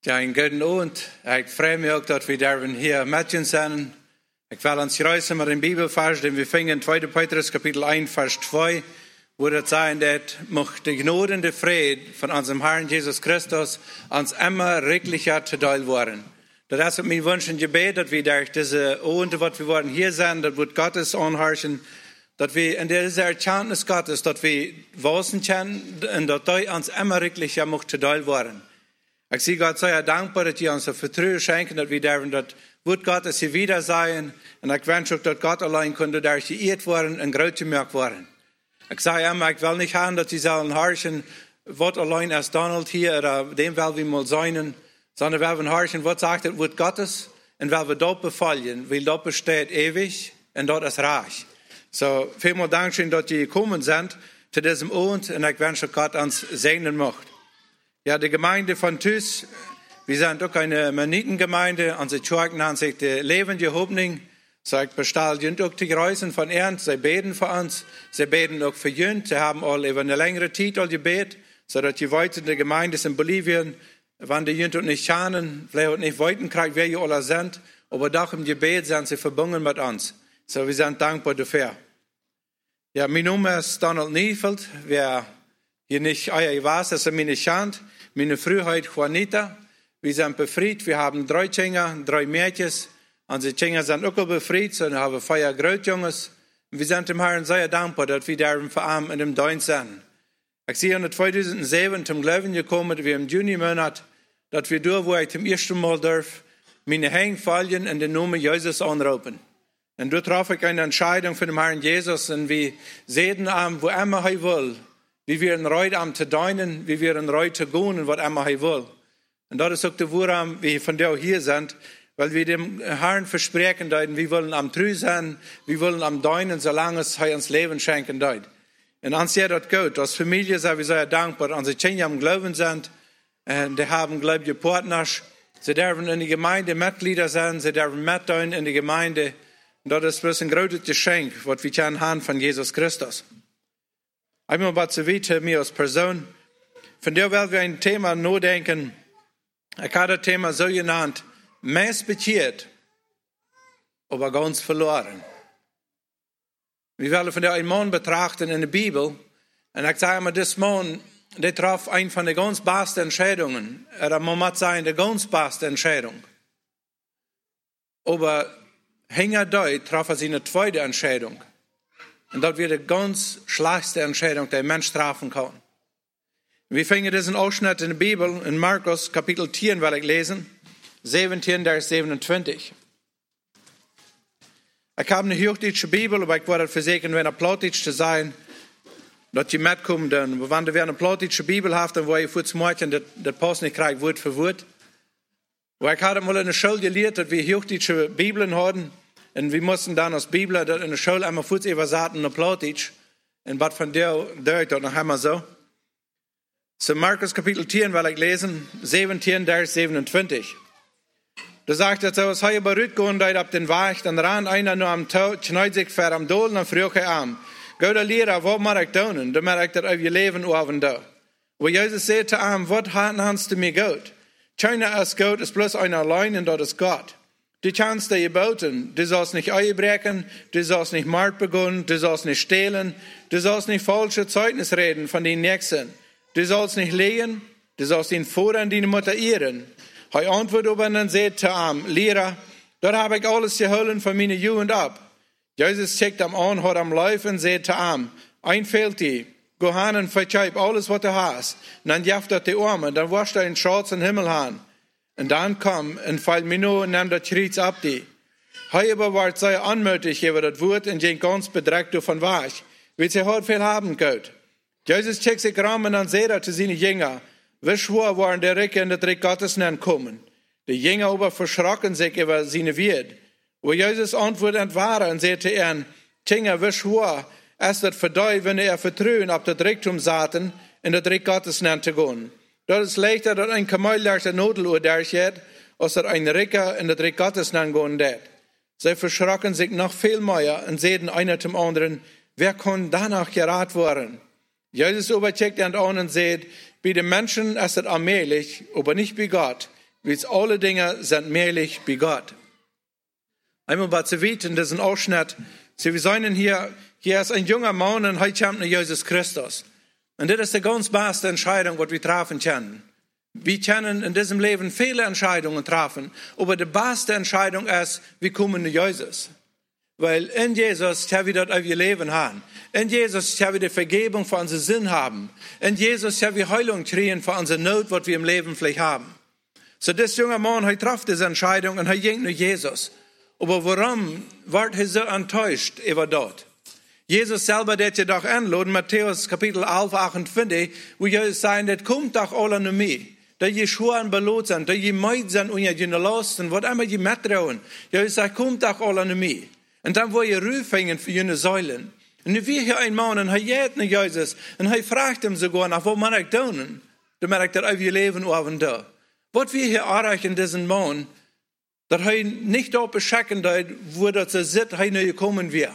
Ja, een guten Abend. Ik freue mich auch, dass wir hier Mädchen sind. Ich will uns reißen mit dem Bibelvers, den wir finden in 2. Petrus Kapitel 1, Vers 2, wo das sagt, dass die Gnade und der Friede von unserem Herrn Jesus Christus uns immer reichlicher zu teil werden. Das ist mein Wunsch und Gebet, dass wir durch diese Abende, was wir hier sind, dass wir Gottes anhorchen, dass wir in dieser Erkenntnis Gottes, dass wir wissen können und dass wir uns immer reichlicher zu teil werden. Ich sehe Gott sehr dankbar, dass ihr uns das Vertrauen schenken, dass wir dürfen, dass Wort Gottes hier wieder sein. Und ich wünsche auch, dass Gott allein könnte durch geirrt werden und groß gemacht werden. Ich sage immer, ich will nicht haben, dass sie sollen herrschen, was allein als Donald hier, oder dem will wir mal sein, sondern wir wollen herrschen, was sagt das Wort Gottes, und weil wir dort befallen, weil dort besteht ewig und dort ist reich. So, vielmal Dankeschön, dass ihr gekommen sind zu diesem Abend, und ich wünsche, Gott uns segnen möchte. Ja, die Gemeinde von Thüs, wir sind auch eine Mennonitengemeinde. Unsere Kirche nennt sich die lebende Hoffnung. Sie bestellen auch die Reisen von Ernst. Sie beten für uns. Sie beten auch für uns. Sie haben all über eine längere Zeit all gebeten, sodass die Leute in der Gemeinde in Bolivien, wenn die Jünger nicht kennen, vielleicht auch nicht weiten kriegen, wer ihr alle sind, aber doch im Gebet sind sie verbunden mit uns. So, wir sind dankbar dafür. Ja, mein Name ist Donald Niefeld. Wer hier nicht euer weiß, das ist meine Schande. Meine Frühheit Juanita. Wir sind befreit. Wir haben 3 Kinder, 3 Mädchen. Unsere Kinder sind auch befreit. Und wir haben 4 Großjunges. Wir sind dem Herrn sehr dankbar, dass wir da vor allem in dem Dienst sind. Ich sehe in 2007 zum Glauben gekommen, wir im Juni-Monat, dass wir da, wo ich zum ersten Mal darf, meine Hände fallen in den Namen Jesus anrufen. Und da traf ich eine Entscheidung für den Herrn Jesus. Und wir sehen, wo immer er will, wie wir in Reut am zu dienen, wie wir in Reut zu gehen und was immer er will. Und das ist auch der Wurm, wie von der hier sind, weil wir dem Herrn versprechen, wir wollen am Treu sein, wir wollen am dienen, solange es er uns Leben schenken wird. Und uns ja das gut. Als Familie sind wir sehr dankbar. Unsere Kinder am Glauben sind, und die haben gläubige Partner. Sie dürfen in die Gemeinde Mitglieder sein, sie dürfen mitdienen in die Gemeinde. Und das ist bloß ein großes Geschenk, was wir können haben von Jesus Christus. Einmal was zu weit mir als Person. Von der werden wir ein Thema nachdenken. Ich habe das Thema so genannt, meist bekehrt, aber ganz verloren. Wir werden von der einen Mann betrachten in der Bibel. Und ich sage immer, das Mann, der traf eine von den ganz besten Entscheidungen. Man muss sagen, die ganz beste Entscheidung. Aber hinter da traf er seine zweite Entscheidung. Und das wird die ganz schlechteste Entscheidung, die ein Mensch treffen kann. Wir finden diesen Ausschnitt in der Bibel, in Markus Kapitel 10, will ich lesen, 17, Vers 27. Ich habe eine hochdeutsche Bibel, aber ich wollte versichern, wenn eine Plattdeutsch zu sein, dass die mitkommen, denn wenn wir eine plattdeutsche Bibel haben, dann wo ich für das Mädchen, das passt nicht gleich Wort für Wort. Weil ich hatte mal in der Schule gelehrt, dass wir hochdeutsche Bibeln hatten. Und wir mussten dann als Bibel in der Schule einmal kurz übersetzen in Plattdeutsch. Und was von der dort noch einmal so. So Markus Kapitel 10 will ich lesen, 17, Vers 27. Da sagt er so, als er berührt geht auf den Weg, dann ran einer nur am Tod, schneit sich vor am Dolen und fragt er an. Gott der Lehrer, was mag ich tun? Da mag ich das auf ihr Leben oben da. Wo Jesus sagt zu ihm, was hast du mir Gott? Keiner ist Gott, ist bloß einer allein und das ist Gott. Du kannst dir geboten, du sollst nicht einbrechen, du sollst nicht Mord begehen, du sollst nicht stehlen, du sollst nicht falsche Zeugnis reden von den Nächsten, du sollst nicht lehen, du sollst den Vater und deine Mutter ehren. Er antwortet aber und dann sagt zu ihm, Lehrer, dort habe ich alles geholt von meiner Jugend ab. Jesus checkt am an, hat am Laufen und sagt zu ihm, einfällt dir, geh hin und verzeih alles, was du hast. Und dann jaft er die Arme, dann wascht er den Schatz in den Himmel an. Und dann komm und fall mir nur und nimm das Kreuz ab die. Hij aber war sehr anmutig über das Wort und ging ganz bedreckt davon weg. Weil sie heute viel haben Gott. Jesus checkt sich rum und dann sagt er zu seinen Jüngern, wie schwer waren die Ricke in das Reich Gottes kommen. Die Jünger aber verschrocken sich über seine Wort. Wo Jesus antwortet war und sagte ihnen, Jünger, wie schwer ist das für dich, wenn ihr vertrauen auf das Reichtum saten, in das Reich Gottes zu gehen. Das ist leichter, dass ein Kamel durch die Nodeluhr durchgeht, als dass ein Ricker in das Reich Gottes gehen wird. Sie verschrocken sich noch viel mehr und sehen einer zum anderen, wer kann danach gerat werden? Jesus aber checkt ihn an und sagt, bei den Menschen ist es allmählich, aber nicht bei Gott. wie alle Dinge sind möglich bei Gott. Einmal bei Zivit in diesem Ausschnitt, wir sind hier ist ein junger Mann und heute kommt Jesus Christus. Und das ist die ganz beste Entscheidung, die wir treffen können. Wir können in diesem Leben viele Entscheidungen treffen, aber die beste Entscheidung ist, wir kommen zu Jesus. Weil in Jesus haben wir das auf ihr Leben haben. In Jesus haben wir die Vergebung für unseren Sinn haben. In Jesus haben wir Heilung kriegen für unsere Not, was wir im Leben vielleicht haben. So, das junge Mann, er traf diese Entscheidung und er ging zu Jesus. Aber warum war er so enttäuscht über dort? Jesus selber, der doch anladen, Matthäus Kapitel 11, 28, wo Jesus sagt, das kommt doch alle zu mir. Da je schweren belot sind, da je meid sind und je lasten, was immer je mittrauen. Jesus sagt, kommt doch alle zu mir. Und dann wo ihr rufingen für jene Säulen. Und nu wir hier ein Mann, und er geht nach Jesus, und er fragt ihm sogar nach, was man ich tun? Dann merkt er auf ihr Leben auf und da. Was wir hier erreichen, diesen Mann, dass er nicht dort beschecken, wo das so sitzt, er nicht gekommen wäre.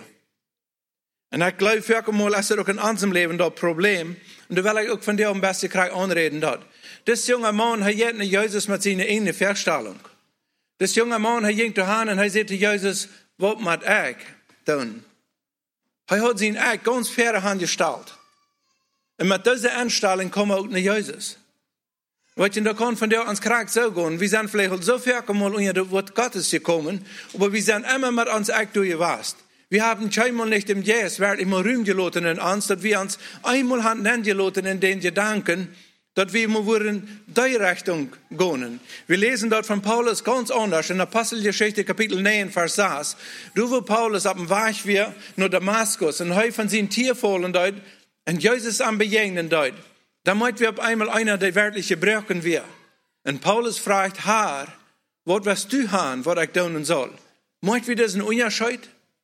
Und ich glaube, für einmal ist das auch in unserem Leben das Problem. Und da will ich auch von dir am besten Krieg anreden dort. Das junge Mann, er geht nach Jesus mit seiner eigenen Verstellung. Das junge Mann, er ging dahin und er sagte zu Jesus, was muss ich tun? Er hat sein Eck ganz fair angestellt. Und mit dieser Einstellung kommen wir auch nach Jesus. Weißt du, da kann von dir ans Krieg so gehen. Wir sind vielleicht so viel einmal unter das Wort Gottes gekommen, aber wir sind immer mit uns Eck durchgewasst. Wir haben keinmal nicht im Jesus wirklich mal Ruhm gelassen in uns, dass wir uns einmal haben gelassen in den Gedanken, dass wir mal in die Richtung gehen. Wir lesen dort von Paulus ganz anders in Apostelgeschichte Kapitel 9, Vers 6. Du, wo Paulus auf dem Weg war nach Damaskus und heu von seinen Tierfallen dort und Jesus am Begegnen dort, damit wir auf einmal einer der wirkliche Brücken wir. Und Paulus fragt, Herr, was wirst du haben, was ich tun soll? Möchten wir das einen Unterschied?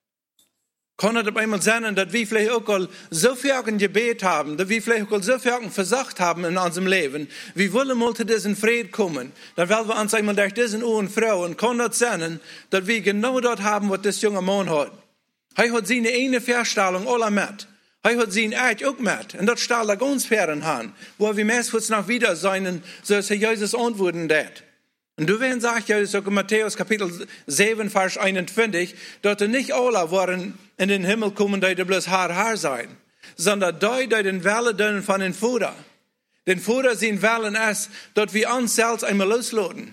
Kann es auf einmal sein, dass wir vielleicht auch so viel ein Gebet haben, dass wir vielleicht auch so viel versagt haben in unserem Leben. Wir wollen mal zu diesem Frieden kommen. Dann wollen wir uns einmal durch diesen und Frauen, kann das sein, dass wir genau dort haben, was das junge Mann hat. Er hat seine eine Verstellung alle mit. Er hat seinen Eid auch mit. Und das stellt er ganz fern an, wo wir meistens noch wieder sein, so dass Jesus antworten wird. Und du werden sagt Jesus auch in Matthäus Kapitel 7, Vers 21, dass nicht alle waren in den Himmel kommen, die bloß Haar sein, sondern die den Wellen von den Vater. Den Vater sind Wellen ist, dass wir uns selbst einmal loslassen.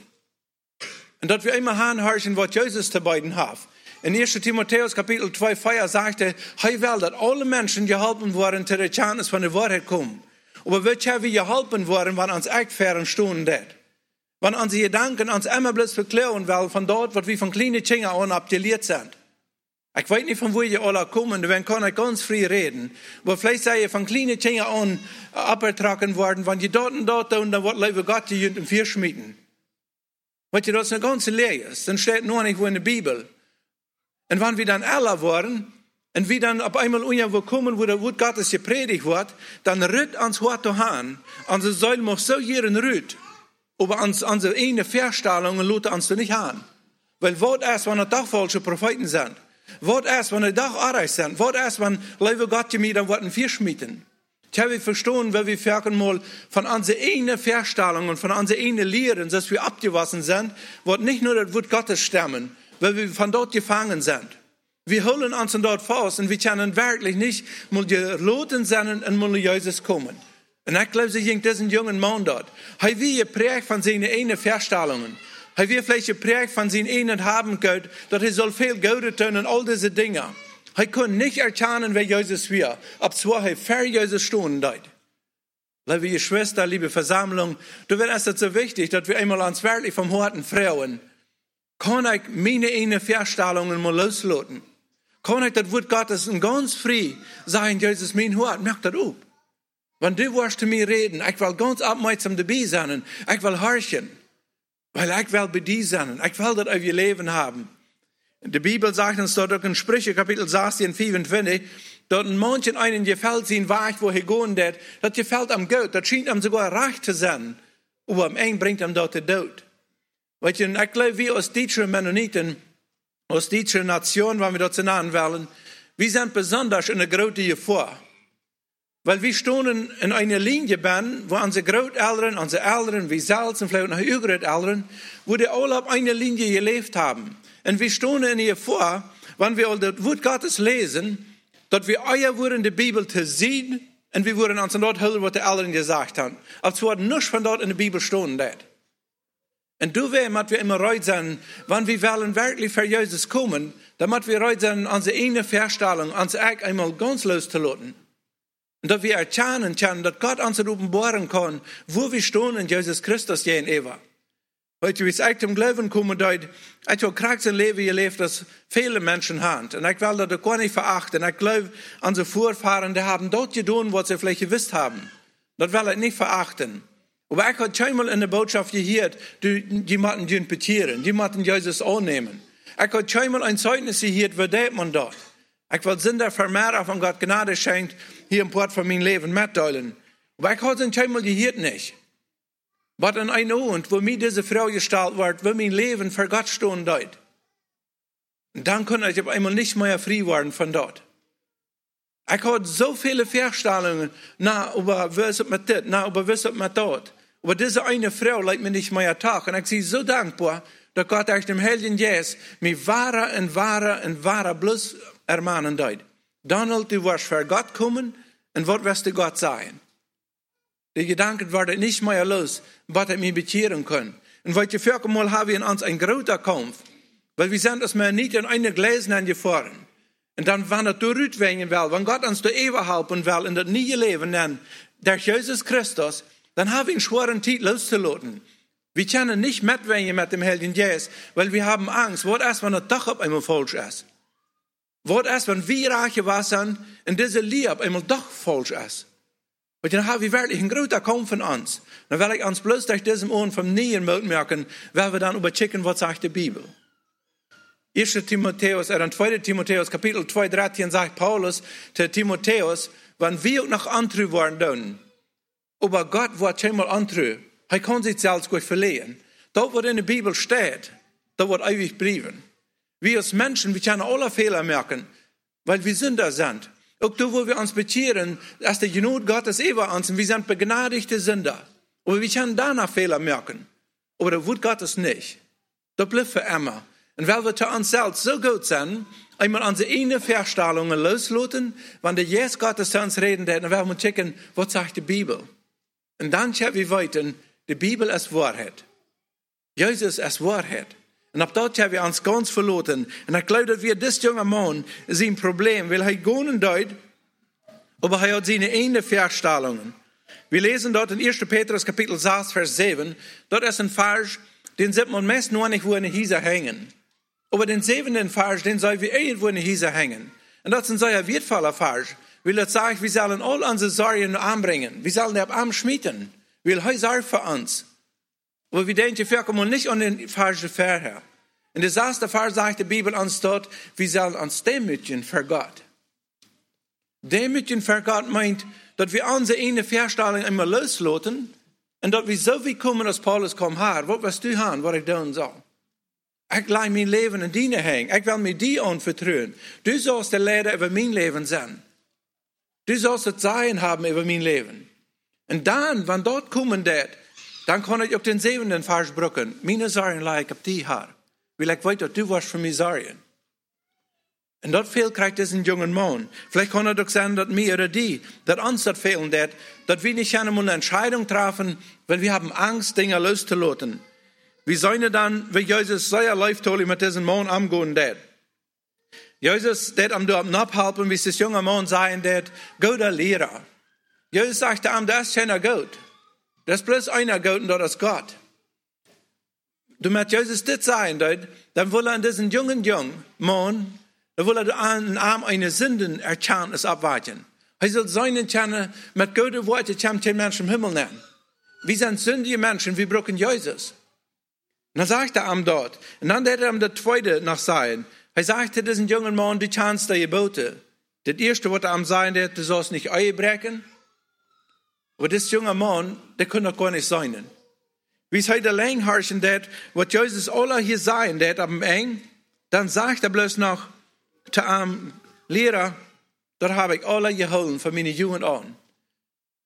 Und dass wir immer anhören, was Jesus zu beiden hat. In 1. Timotheus Kapitel 2, Vers sagte, er will, dass alle Menschen geholfen worden, zu der Kenntnis von der Wahrheit kommen. Aber wird ja wie geholfen worden, wenn uns echt fern stunden das. Wenn unsere Gedanken uns immer bloß verklären wollen von dort, was wir von kleinen Dingen an abgelehrt sind. Ich weiß nicht, von wo ihr alle kommen, dann kann ich ganz frei reden. Aber vielleicht seid ihr von kleinen Dingen an abgetragen worden, wenn ihr dort und dann wird lieber Gott die im Vier schmieden. Weißt ihr, das ist eine ganze Lehre. Dann steht nur nicht wo in der Bibel. Und wenn wir dann alle waren, und wir dann auf einmal irgendwo kommen, wo der Wort Gottes gepredigt wird, dann rührt uns Hort an. Unsere Säule muss so hier rührt. Aber unsere eine Verstellungen lädt uns nicht an. Weil was erst, wenn es doch falsche Propheten sind? Was erst, wenn es doch Arreich sind? Was erst, wenn Leute Gott mir dann wollten vier schmieden? Ich habe verstanden, weil wir merken mal von unseren eine Verstellungen, von unseren eine Lehren, dass wir abgewaschen sind, wird nicht nur das Wort Gottes stammen, weil wir von dort gefangen sind. Wir holen uns dort fast und wir können wirklich nicht mal geladen sein und mal Jesus kommen. Und ich glaube, sie ging diesen jungen Mann dort. Er wird geprägt von seinen eigenen Verstellungen. Er wird vielleicht geprägt von seinen eigenen Habengeld, dass er soll viel Geld tun und all diese Dinge. Er konnte nicht erkennen, wer Jesus war. Ab zwar er für Jesus stehen dort. Liebe Geschwister, liebe Versammlung, du wirst es so wichtig, dass wir einmal uns wirklich vom Horten frauen. Kann ich meine eigenen Verstellungen mal loslassen? Kann ich das Wort Gottes ganz frei sagen, Jesus, mein Hort, merkt das auf. Wenn du wirst zu mir reden, ich will ganz aufmerksam dabei sein, ich will horchen, weil ich will bei dir sein, ich will das auf ihr Leben haben. Die Bibel sagt uns dort in Sprüche, Kapitel 16, 25, dort in manchen einen gefällt sein Weg, wo er gehen wird, das gefällt am Gott, das scheint ihm sogar recht zu sein, aber am Ende bringt ihm dort der Tod. Weißt du, ich glaube, wir als deutsche Mennoniten, als deutsche Nation, wenn wir dort zu nennen wollen, wir sind besonders in der großen Gefahr. Weil wir stehen in einer Linie, wo unsere Großeltern, unsere Eltern, wie selbst und vielleicht noch jüngere Eltern, wo die alle auf einer Linie gelebt haben. Und wir stehen in ihr vor, wenn wir das Wort Gottes lesen, dass wir euer wurden die Bibel zu sehen und wir wurden uns dort hören, was die Eltern gesagt haben. Als wir nichts von dort in der Bibel stehen. Und du werden wir immer reut sein, wenn wir wollen wirklich für Jesus kommen, damit wir reut sein, unsere eigene Vorstellung, uns einmal ganz loszulassen. Und dass wir erkennen können, dass Gott uns offenbaren kann, wo wir stehen in Jesus Christus jeden Eva. Heute, wie es echt zum Glauben kommen, dass ich habe krass ein Leben gelebt, das viele Menschen haben. Und ich will das gar nicht verachten. Ich glaube, unsere Vorfahren, die haben dort getan, was sie vielleicht gewusst haben. Das will ich nicht verachten. Aber ich habe schon mal in der Botschaft gehört, die müssen ihn betieren, die müssen Jesus annehmen. Ich habe schon mal ein Zeugnis gehört, wo das man dort. Ich will Sünder vermehren, wenn Gott Gnade schenkt, hier im Port von meinem Leben mitteilen. Aber ich habe es schon mal gehört nicht. Aber in einem Abend, wo mir diese Frau gestellt wird, wo mein Leben für Gott stehen dort. Und dann kann ich auf einmal nicht mehr frei werden von dort. Ich habe so viele Vorstellungen, über was mit das, über was mit dort. Aber diese eine Frau leidt mir nicht mehr Tag. Und ich bin so dankbar, dass Gott durch den Heiligen Geist mich wahrer bloß ermahnen dort. Donald, du wirst für Gott kommen und was wirst du Gott sein? Die Gedanken werden nicht mehr los, was er mir bekehren kann. Und weil für einmal haben wir in uns einen großen Kampf, weil wir sind es mir nicht in eine Gläser gefahren. Und dann, wenn er zurückwenden will, wenn Gott uns der Ewig helfen will, in das neue Leben nennen, durch Jesus Christus, dann haben wir einen schweren Zeit loszulassen. Wir können nicht mitwenden mit dem Heiligen Geist, weil wir haben Angst. Was ist, wenn das doch auf einmal falsch ist? Was ist, wenn wir reiche waren und diese Liebe auf einmal doch falsch ist? Und dann haben wir wirklich einen großen Kampf von uns. Dann will ich uns bloß durch diesen Ohren vom Nähen merken, weil wir dann überchecken, was sagt die Bibel. 1. Timotheus, 2. Timotheus, Kapitel 2, 13 sagt Paulus zu Timotheus, wenn wir auch noch andere waren, aber Gott wird schon mal andere, er kann sich selbst gut verlieren. Dort, was in der Bibel steht, da wird ewig bleiben. Wir als Menschen, wir können alle Fehler merken, weil wir Sünder sind. Auch da, wo wir uns bekehren, ist die Gnade Gottes über uns und wir sind begnadigte Sünder. Aber wir können danach Fehler merken. Aber der Wort Gottes nicht. Das bleibt für immer. Und weil wir zu uns selbst so gut sind, einmal unsere eigenen Vorstellungen loslassen, wenn der Jesus Gottes zu uns reden wird, dann werden wir checken, was sagt die Bibel. Und dann schauen wir weiter, die Bibel ist Wahrheit. Jesus ist Wahrheit. Und ab dort haben wir uns ganz verloren. Und ich glaube, dass wir das junge Mann sein Problem, weil er gehen dort, aber er hat seine eigenen Vorstellungen. Wir lesen dort in 1. Petrus Kapitel 6, Vers 7, dort ist ein Vers, den sieht man meist nur nicht, wo eine Hiese hängen. Aber den 7. Vers, den soll wir irgendwo in der Hiese hängen. Und das ist ein sehr wertvoller Vers, weil er sagt, wir sollen all unsere Sorgen anbringen. Wir sollen den Arm schmieden, weil er sorgt für uns. Aber wir denken, wir kommen nicht an den falschen Vers. In der 6. Vers sagt die Bibel uns dort, wir sollen uns demütigen für Gott. Demütigen für Gott meint, dass wir unsere eine Vorstellung immer loslassen und dass wir so wie kommen, als Paulus kommt, Herr, was wirst du haben, was ich tun soll? Ich leih mein Leben in deine hängen. Ich will mir die anvertrauen. Du sollst der Lehrer über mein Leben sein. Du sollst das Sein haben über mein Leben. Und dann, wenn dort kommen wird, dann kann ich auch den 7. Vers brücken. Meine Sorgen leih ich auf die Herr. Weil ich weiß, dass du wirst für mich sorgen. Und dort fehlt kriegt diesen jungen Mann. Vielleicht kann er doch sagen, dass mir oder die, dass uns das fehlen wird, dass wir nicht eine Entscheidung treffen, weil wir haben Angst, Dinge loszulassen. Wie sollen dann, wie Jesus sehr läuft, mit diesem Mann umgehen wird. Jesus wird ihm dort abhalten, wie das junge Mann sagen wird, guter Lehrer. Jesus sagte ihm, das ist keiner gut. Das ist bloß einer gut und das ist Gott. Du mit Jesus das sagen, dann will er diesen jungen Mann, dann will er an den Arm eine Sündenerkenntnis abwarten. Er soll seinen Channel mit guten Worten den Menschen im Himmel nennen. Wir sind sündige Menschen, wir brauchen Jesus. Und dann sagt er ihm dort, und dann wird er ihm der Zweite noch sagen, er sagte diesen jungen Mann, du kannst die Gebote. Das Erste, was er ihm sagen wird, du sollst nicht Ehe brechen. Aber das junge Mann, der kann doch gar nicht sein. Wie es heute lang herrschen wird, was Jesus alle hier sagen wird, am Ende, dann sagt er bloß noch zu einem Lehrer, das habe ich alle geholt von meiner Jugend an.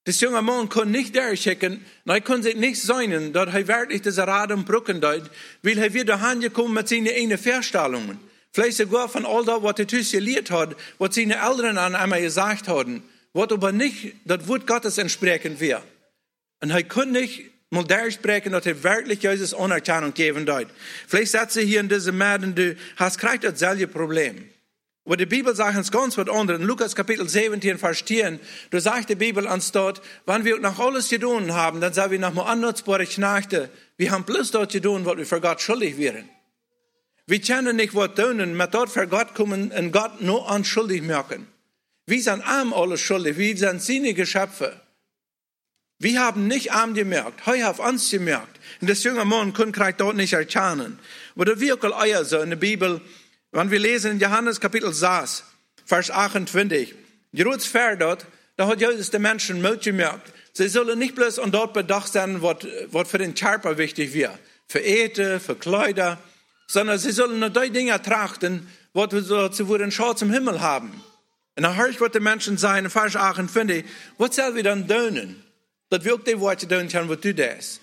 Das junge Mann kon nicht durchschicken, er kon sich nicht sein, dass er wirklich diese Rad und Brücken deut, weil er wieder heimgekommen mit seinen eigenen Vorstellungen. Vielleicht sogar von all das, was er tüß gelehrt hat, was seine Eltern an einmal gesagt hatten, was aber nicht das Wort Gottes entsprechend wäre. Und er konnte nicht mal durchsprechen, dass er wirklich Jesus Anerkennung geben deut. Vielleicht sagt sie hier in diesem Mäden, du hast gleich dasselbe Problem. Aber die Bibel sagt uns ganz was anderes. In Lukas Kapitel 17, Vers 10, da sagt die Bibel uns dort, wenn wir nach alles getan haben, dann sagen wir nach mal annutzbare Knechte, wir haben bloß dort getan, was wir für Gott schuldig wären. Wir können nicht was tun, mit dort für Gott kommen und Gott nur unschuldig merken. Wir sind arm alles schuldig, wir sind seine Geschöpfe. Wir haben nicht arm gemerkt, heu auf uns gemerkt. Und das junge Mann konnte dort nicht erkennen. Aber da wirklich euer so in der Bibel, wenn wir lesen in Johannes Kapitel 6, Vers 28, Jeruts Vers dort, da hat Jesus den Menschen Mut gemerkt. Sie sollen nicht bloß an dort bedacht sein, was für den Körper wichtig wäre. Für Ete, für Kleider, sondern sie sollen nur die Dinge trachten, was sie einen Schatz im Himmel haben. Und dann höre ich, was die Menschen sagen, in Vers 28, was sollen wir dann tun? Dat wir auch die Worte tun können, was du das.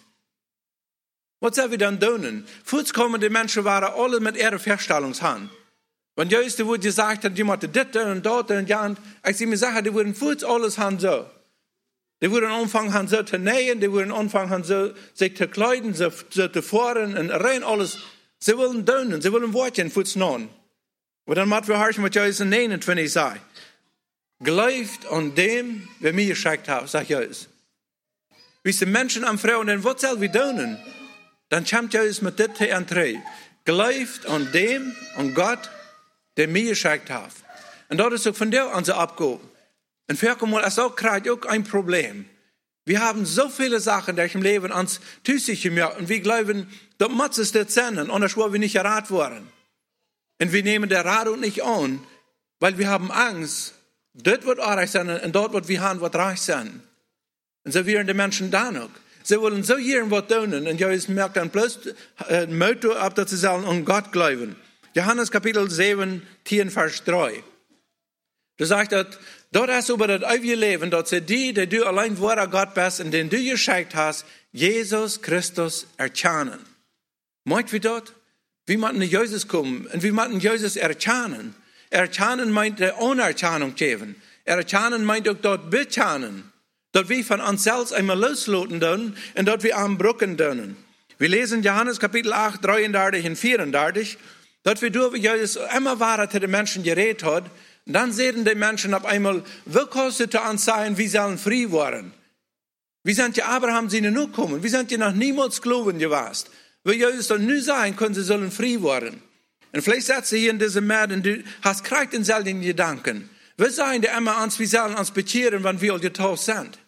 Was sollen wir dann tun? Fuß kommen die Menschen waren alle mit ihrer Vorstellungshand. Wenn Jesus die Wort gesagt hat, die mussten das und dort und ja, ich sie mir sagen, die wurden Fuß alles Hand so. Die wurden anfangen so zu nähen, die wurden anfangen so sich zu kleiden, so zu fahren und rein alles. Sie wollen tun, sie wollen Worte Fuß nehmen. Aber dann müssen wir hören, was Jesus in 29 sagt. Glaubt an dem, wer mir geschickt hat, sagt Jesus. Wie die Menschen am Frauen, und was soll wir tun? Dann kommt Jesus mit dit Entree. Glaubt an dem, an Gott, der mir geschickt hat. Und das ist auch von der an so abgehoben. Und für einmal ist auch gerade auch ein Problem. Wir haben so viele Sachen, die im Leben uns tüßig gemerkt. Und wir glauben, das muss es das sein, anders wollen wir nicht errat worden. Und wir nehmen der Rat nicht an, weil wir haben Angst, dort wird reich sein und dort wird wir haben, was reich sein. Und so wären die Menschen da noch. Sie wollen so hier was tun. Und Jesus merkt dann bloß Motto ab, dass sie sollen an Gott glauben. Johannes Kapitel 7, 10, Vers 3. Da sagt er, dort ist über das ewige Leben, dort sind die du allein wahrer Gott bist und den du geschickt hast, Jesus Christus erkennen. Meint wie dort? Wie man in Jesus kommen und wie man Jesus erkennen. Erkennen meint der Anerkennung geben. Erkennen meint auch dort bekennen. Dort wir von uns selbst einmal loslassen dürfen und dort wir am Brücken dürfen. Wir lesen Johannes Kapitel 8, 33 und 34. Dort wir durch Jesus immer Wahrheit zu den Menschen geredet hat. Und dann sehen die Menschen auf einmal, wie kostet es uns sein, wie sollen frei werden? Wie sind die Abraham sie nur kommen? Wie sind die noch niemals glauben gewesen? Will Jesus dann nur sagen, können sie sollen frei werden? Und vielleicht setzt sie hier in diesem Mäden, du hast gerade denselben Gedanken. Wir sagen dir immer uns, wir sollen uns bekehren, wenn wir getauft sind.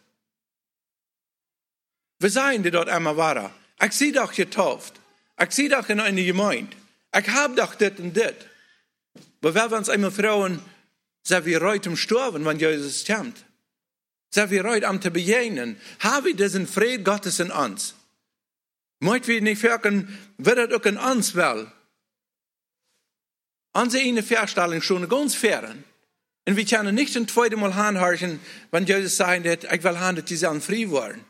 Wir sagen dir dort immer wahr. Ich sehe doch getauft. Ich sehe doch in eine Gemeinde. Ich habe doch das und das. Aber wenn wir uns einmal fragen, sind wir heute Sterben, wenn Jesus kommt? Sind wir heute am zu begegnen? Haben wir diesen Frieden Gottes in uns? Möchten wir nicht fragen, wird das auch in uns will? Unsere eine Vorstellung schon ganz fern. Und wir können nicht ein zweites Mal anhören, wenn Jesus sagt, ich will haben, dass die sollen frei werden.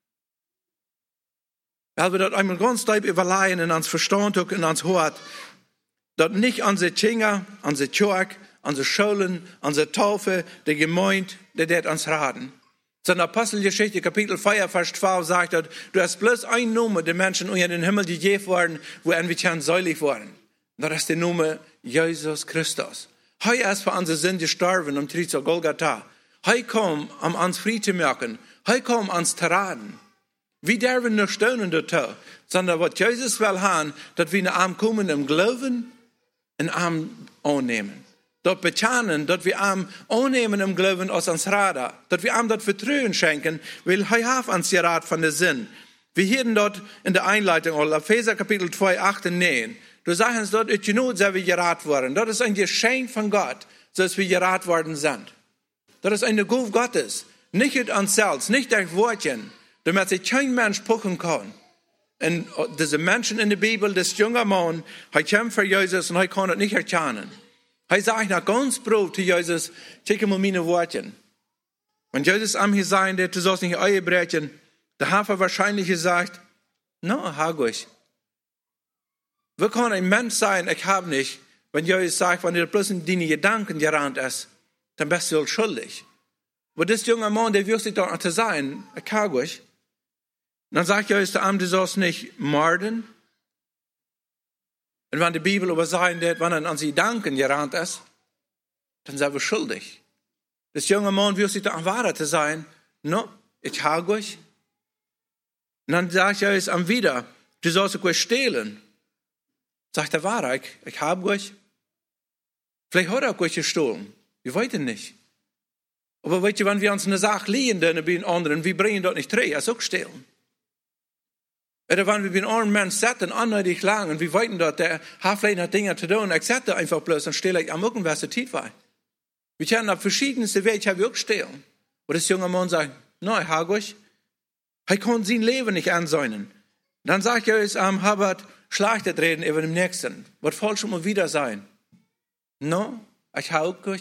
Weil wir das einmal ganz tief überleihen in uns Verstand und in uns Hort, dass nicht unsere Kinder, unsere Kirche, unsere Schulen, unsere Taufe, die Gemeinde, die das uns raten. Sondern Apostelgeschichte, Kapitel 4, Vers 12 sagt, dass du hast bloß ein Name der Menschen unter den Himmel gegeben worden, wo wir säulig waren. Das ist der Name Jesus Christus. Heute ist für unsere Sinn gestorben am Kreuz auf Golgatha. Heute kommt, um uns frei zu machen. Heute kommt, uns zu raten. Wir dürfen nicht stehen dazu, sondern was Jesus will haben, dass wir nach ihm kommen im Glauben und ihm annehmen. Dort bekennen, dass wir ihm annehmen im Glauben aus uns Rader. Dass wir ihm dort Vertrauen schenken, weil er hat uns die Rat von der Sinn. Wir hören dort in der Einleitung, Epheser Kapitel 2, 8 und 9. Du sagst uns dort, ich nur, dass wir gerat worden. Das ist ein Geschenk von Gott, dass wir gerat worden sind. Das ist eine Gabe Gottes. Nicht mit uns selbst, nicht durch Wortchen, damit sich kein Mensch pucken kann. Und diese Menschen in der Bibel, das junge Mann, er kämpft für Jesus und er kann es nicht erkennen. Er sagt nach ganz brav zu Jesus, check mal meine Worte. Wenn Jesus am hier sein, der du sollst nicht Ehe brechen, der Hafer wahrscheinlich gesagt, no, Haguch. Wir können ein Mensch sein, ich habe nicht. Wenn Jesus sagt, wenn du bloß in deine Gedanken gerannt ist, dann bist du schuldig. Aber das junge Mann, der wirkt sich doch zu sein, ich Haguch. Dann sagt Jesus zu ihm, du sollst nicht morden. Und wenn die Bibel über sein wird, wenn er an sie Gedanken gerannt ist, dann sind wir schuldig. Das junge Mann wirkt sich doch an Wahrheit zu sein, no, ich Haguch. Und dann sagt Jesus am wieder, du sollst euch stehlen. Sagt der Wahrheit, ich habe euch. Vielleicht hat er euch gestohlen. Wir wissen nicht. Aber weißt du, wenn wir uns eine Sache liegen, dann bei den anderen, wir bringen dort nicht drei, das ist auch stehlen. Oder wenn wir bei einem anderen Menschen setzen, unnötig lang, und wir wissen dort, der hat vielleicht noch Dinge zu tun, ich setze einfach bloß, dann stehle ich am Rücken, was der Tiet war. Wir können auf verschiedenste Wege, ich habe auch stehlen. Und das junge Mann sagt, nein, Haguch, er kann sein Leben nicht ansäunen. Dann sagt Jesus am Habert, schlachtet reden über den Nächsten. Wird falsch immer wieder sein. No, ich Haguch.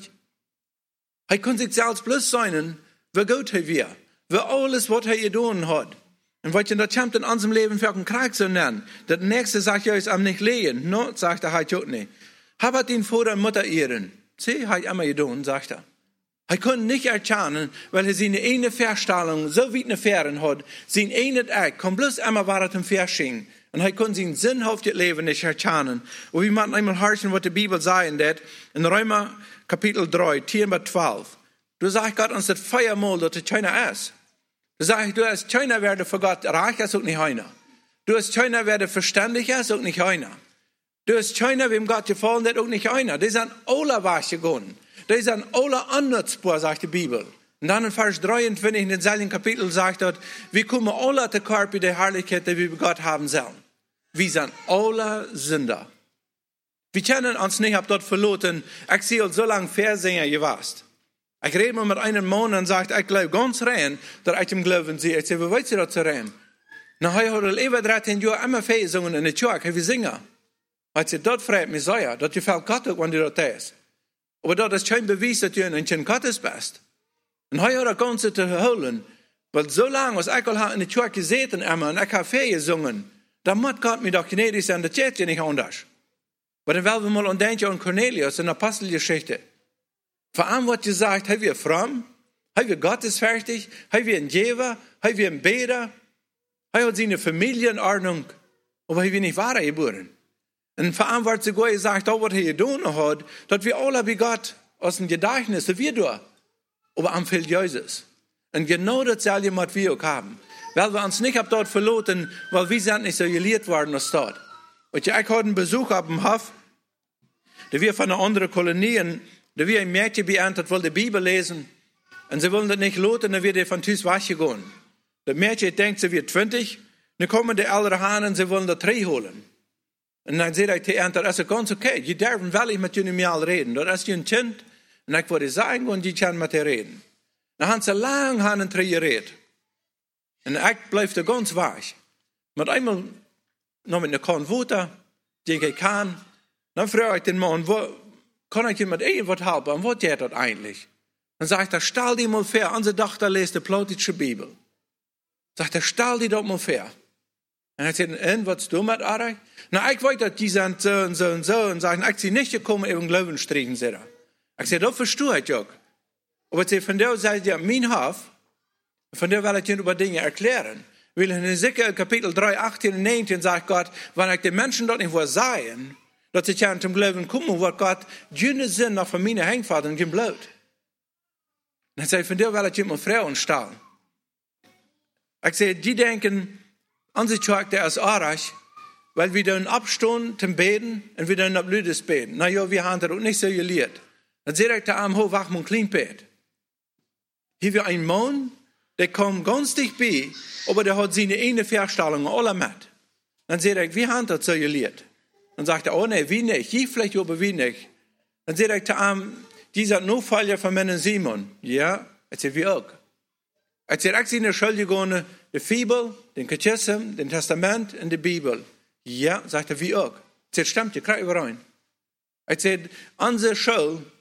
Er kann sich selbst bloß säunen, wie gut er wir, wie alles, was er getan hat. Und was das kommt in unserem Leben für einen Krieg zu nennen, das Nächste sagt Jesus am nicht lehen. No, sagt er, auch nicht. Habert ihn vor der Mutter ehren. Sie hat immer getan, sagt er. Er konnte nicht erkennen, weil er seine eine Verstellung so weit eine Fähren hat, sein eine Eck, kommt bloß einmal war es im Versching. Und er konnte sein sinnhaftes Leben nicht erkennen. Und wir müssen einmal hören, was die Bibel sagt, in Römer Kapitel 3, 10-12. Du sagst Gott uns das Feiermal, dass es keiner ist. Du sagst, du hast keiner werde für Gott reich, ist auch nicht einer. Du hast keiner werde verständig, ist auch nicht einer. Du hast keiner, wem Gott gefallen hat, auch nicht einer. Die sind alle weggegangen. Die sind alle unnutzbar, sagt die Bibel. Und dann in Vers 23 in demselben Kapitel sagt dort, wir kommen alle zu Körper der Herrlichkeit, die wir bei Gott haben sollen. Wir sind alle Sünder. Wir können uns nicht ab dort verloten, ich sehe so lange Versänger gewasst. Ich rede mal mit einem Mann und sagt, ich glaube ganz rein, dass ich ihm glauben sehe. Ich sage, wie weißt du das so rein? Na, er hat über 13 Jahre immer Fehlgesungen in der Kirche, wie singen. Ich sage, das freut mich sehr, das gefällt Gott auch, wenn du das tust. Aber das ist kein Beweis, dass du ein Kind Gottes bist. Und er hat das Ganze zu holen, weil so lange, was ich in der Kirche gesehen habe, und ich habe Fehlgesungen, dann muss Gott mir doch gnädig sein, das geht ja nicht anders. Aber dann wollen wir mal denken an Cornelius in der Apostelgeschichte. Vor allem wird gesagt, haben wir fromm, haben wir gottesfertig, haben wir einen Jever, haben wir einen Beter, haben wir seine Familienordnung, aber haben wir nicht wahre geboren. Und vor allem wird sogar gesagt, auch was er getan hat, dass wir alle bei Gott aus dem Gedächtnis, wir tun, aber am Feld Jesus. Und genau dasselbe, was wir auch haben. Weil wir uns nicht ab dort verloten, weil wir sind nicht so gelehrt worden als dort. Und ich hatte einen Besuch auf dem Hof, da wir von einer anderen Kolonie, da wir ein Mädchen beerntet, wollte die Bibel lesen. Und sie wollen das nicht loten, dann wird er von Tüß weggegangen. Das Mädchen denkt, sie wird 20, dann kommen die älteren Hanen, sie wollen das Dreh holen. Und dann sagt ich, das ist ganz okay, die dürfen wirklich mit ihnen mal reden. Das ist ein Kind, und ich würde sagen, und die können mit ihr reden. Dann haben sie lang einen Dreh geredet. Und ich bleib da ganz weich. Mit einmal noch mit einer Korn Wasser, die ich kann. Dann frage ich den Mann, kann ich dir mit irgendwas helfen? Was geht das eigentlich? Dann sagt er, stell dir mal vor, unsere Tochter liest die Plautische Bibel. Sagt er, stell dir das mal vor. Und er sagt, und was du mit Arbeit? Na, ich weiß, dass die sind so und so und so. Und sagen, ich bin nicht gekommen, eben Glauben strichen, sagt er. Ich sage, das verstehe ich auch. Aber ich sage, von der sagt ja, mein Hof, von der will ich dir über Dinge erklären. Weil in Ezekiel Kapitel 3, 18 und 19 sagt Gott, wenn ich den Menschen dort nicht was sagen, dass sie ja zum Glauben kommen, wird Gott jene Sinn noch von mir hängen und gehen blut. Dann sage ich, von der will ich dir mal Frauen stellen. Ich sage, die denken, unsere Tag, der ist arg, weil wir dann abstehen zum Beten und wir dann ab Lüdes beten. Na ja, wir haben das auch nicht so gelehrt. Dann sehe ich da am Hof, wach und klein beten. Hier wir ein Mann, der kommt ganz dicht bei, aber der hat seine eine Verstellung alle mit. Dann sehe ich, wie haben das so gelehrt? Dann sagt er, oh ne, wie nicht, je vielleicht, aber wie nicht. Dann sehe ich da am, dieser Notfall von meinem Simon. Ja, erzählt wie auch. Erzählt ich seine Schuldigungen, die Bibel, den Katechismus, den Testament und die Bibel. Ja, sagt er, wie auch. Erzählt, stimmt, ihr kriegt überein. Erzählt, unsere Schule,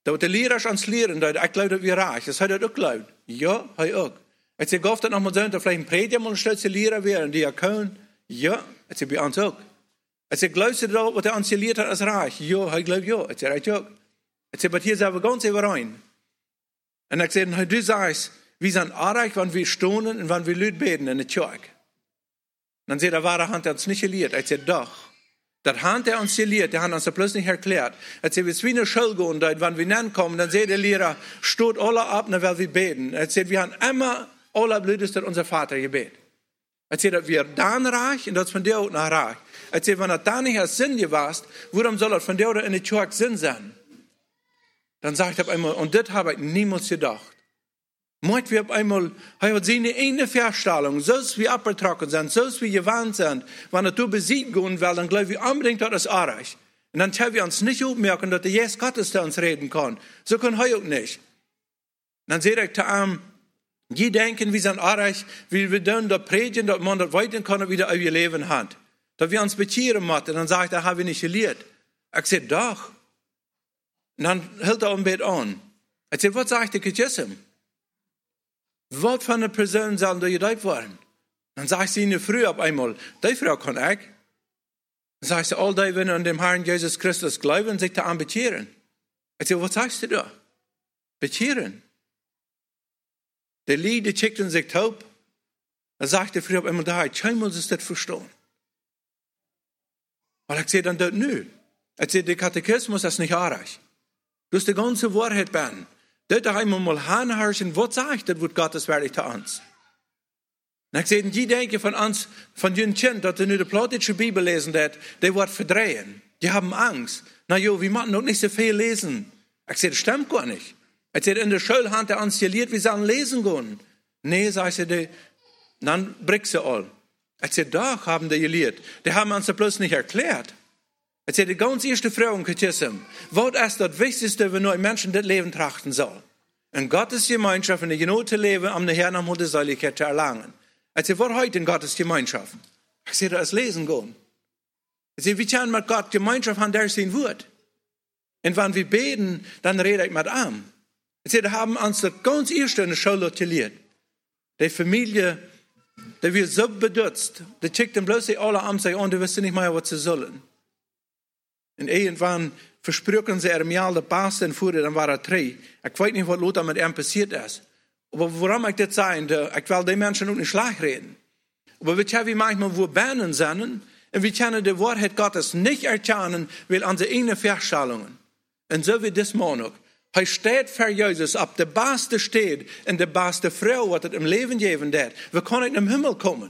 Dat de leraars ans leren, dat ik geloof dat we reich. Dat hij dat ook gelooft. Ja, hij ook. Het zegt, of dat nog maar zijn, dat vielleicht een prediker moet een stukje leren weer, en die er kunnen. Ja, het zegt bij ons ook. Het zegt, luister dat wat hij ons geleerd had als reich. Ja, hij gelooft ja. Het zegt, ook. Het zegt, maar hier zijn we ganz overeen. En ik zeg, du sagst, wir sind reich, wanneer we stonen en wanneer we luid beten in de kerk. Dan zegt, waar hand hij ons niet geleerd. Ik zeg, doch. Dat hand hij ons geleerd, die hat uns das plötzlich erklärt. Het zegt, wie eine Schule gehen, wanneer we nankommen, dan zegt der Lehrer, stoot alle ab, dan wil we beten. Het zegt, wir haben immer alle blödeste unser Vater gebet. Het zegt, dat wir dan reich, en dat is van jou ook naar reich. Het zegt, wanneer dat dan niet als Sinn gewast, waarom soll das von jou in de kerk Sinn sein? Dan sagt er einmal, und das habe ich niemals gedacht. Moet wir auf einmal, hij hat seine eine Verstellung, zoals wir abgetrokken sind, zoals wir gewarnt sind, wenn er du besiegt gehen will, dann glauben wir unbedingt, das ist reich. Und dann können wir uns nicht aufmerken, dass der Jesus Gottes zu uns reden kann. So kann er auch nicht. Dann sagt er zu ihm, die denken, wir sind reich, wir dann da predigen, dass man das weiter kann, wieder auf ihr Leben hat. Dass wir uns bekehren müssen. Dann sagt er, habe ich nicht gelehrt. Ich sage, doch. Und dann hält er ein Bett an. Ich sage, was sagt der Katechismus? Was für eine Person sollen da gedeiht worden? Dann sagt sie ihnen früh auf einmal, die Frau kann ich. Dann sagt sie, all die, wenn an dem Herrn Jesus Christus glauben, sich da an bekehren. Ich sage, was sagst du da? Bekehren. Der Lied, die schickten sich taub. Dann sagt die Frau auf einmal, da, ich muss es das verstehen. Weil ich sage, dann dort nö. Ich sage, der Katechismus ist nicht reich. Du hast die ganze Wahrheit beenden. Dat toch einmal mal aanhorchen, wat sagt dat wordt Gottes werkelijk te ons? En ik zeg, die denken van ons, van jullie kind, dat nu de Plottische Bibel lezen, die wordt verdrehen. Die hebben angst. Nou joh, we moeten ook niet zoveel lezen. Ik zeg, dat stimmt gar nicht. Ik zeg, in der Schule hat er ons geleerd, we zullen lesen gaan. Nee, sagt sie, dann bricht sie all. Ich sage, doch, haben die geleerd. Die haben uns das bloß nicht erklärt. Ich sage, die ganz erste Frage im Katechismus. Was ist das Wichtigste, wenn ein Menschen das Leben trachten soll? In Gottes Gemeinschaft, in der Genote leben, um den Herrn am Mutter Seiligkeit zu erlangen. Ich sage, was heute in Gottes Gemeinschaft? Ich sage, das Lesen gehen. Ich sage, wie kann mit Gott Gemeinschaft haben, der sein wird? Und wenn wir beten, dann rede ich mit ihm. Ich sage, da haben uns das ganz erste in der Schule gelehrt. Die Familie, die wird so bedutzt, die schickt dann bloß alle an sich an, die wissen nicht mehr, was sie sollen. Und irgendwann versprochen sie ihm ja, der Paas den Fuhrer, dann war 3. Ich weiß nicht, was Lothar mit ihm passiert ist. Aber warum ich das sage, ich will die Menschen auch nicht schlecht reden. Aber wir können manchmal wo Bernen sind, und wir können die Wahrheit Gottes nicht erkennen, weil unsere eigenen Vorstellungen. Und so wie das Monat. Er steht für Jesus, ab der beste steht, und der beste Frau, was es im Leben geben wird. Wir können im Himmel kommen.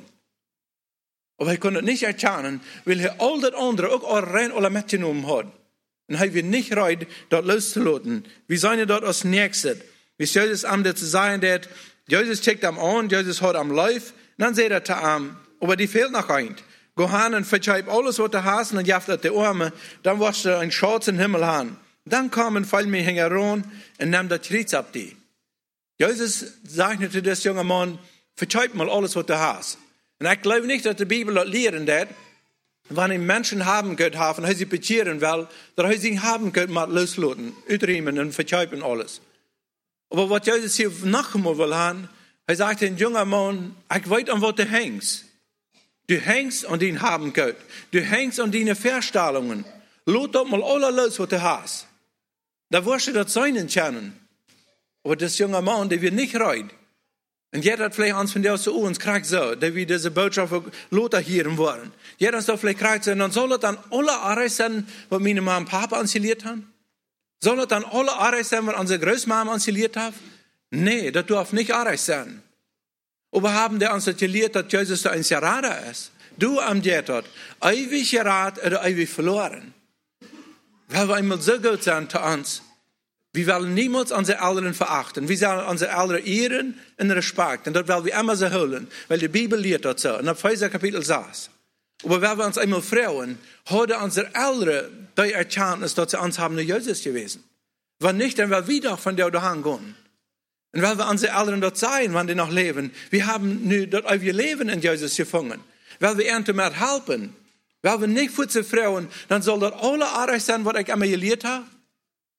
Aber hij kon het niet erkennen, weil hij al dat andere ook al rein alle metgenomen had. En hij wil niet rijden dat los te laten. We zijn dat als nächstes. Wie Jezus am dat te zeggen dat, Jezus checkt am an, Jezus hat am Life, dan zei dat te am, aber die fehlt noch ein. Go han en verscheib alles wat de hasen en jaft dat de armen, dan was er een Schatz in Himmel aan. Dan kwam een Fallmehinger ran en nam dat Krieg ab die. Jezus zeichnete das junge Mann, verscheib mal alles wat de haas. Und ich glaube nicht, dass die Bibel das lehren wird, wenn ein Menschen haben Gott haben, und sie bekehren will, dass er sie haben Gott mal loslassen, uitriemen und verkaufen alles. Aber was Jesus hier noch einmal will haben, er sagt ein junger Mann, ich weiß an was du hängst. Du hängst an den haben Gott. Du hängst an deine Vorstellungen. Lass doch mal alles los, was du hast. Da wirst du das sein kennen. Aber das junge Mann, der wird nicht rein. Und jeder hat vielleicht eins von der so, uns kriegt so, der wie diese Botschaft von Lothar hören wollen. Jeder hat vielleicht kriegt so, und dann soll er dann alle Arbeit sein, was meine Mama und Papa installiert haben? Soll er dann alle Arbeit sein, was unsere Großmama installiert hat? Nee, das darf nicht Arbeit sein. Aber haben die uns gelehrt, dass Jesus ein Gerader ist? Du am dort, ewig gerat oder ewig verloren. Weil wir einmal so gut sind zu uns. Wir wollen niemals unsere Eltern verachten. Wir sollen unsere Eltern ehren und respektieren. Und das wollen wir immer so holen, weil die Bibel lehrt das so. Und ab Epheser Kapitel 6. Aber wenn wir uns einmal freuen, haben unsere Eltern die Erkenntnis, dass sie uns haben nur Jesus gewesen. Wenn nicht, dann werden wir doch von der daheim gehen. Und weil wir unsere Eltern dort sein, wenn die noch leben, wir haben nur dort wir Leben in Jesus gefangen. Weil wir ihnen mit helfen. Weil wir nicht für sie freuen, dann soll dort alle Arbeit sein, was ich immer gelehrt habe.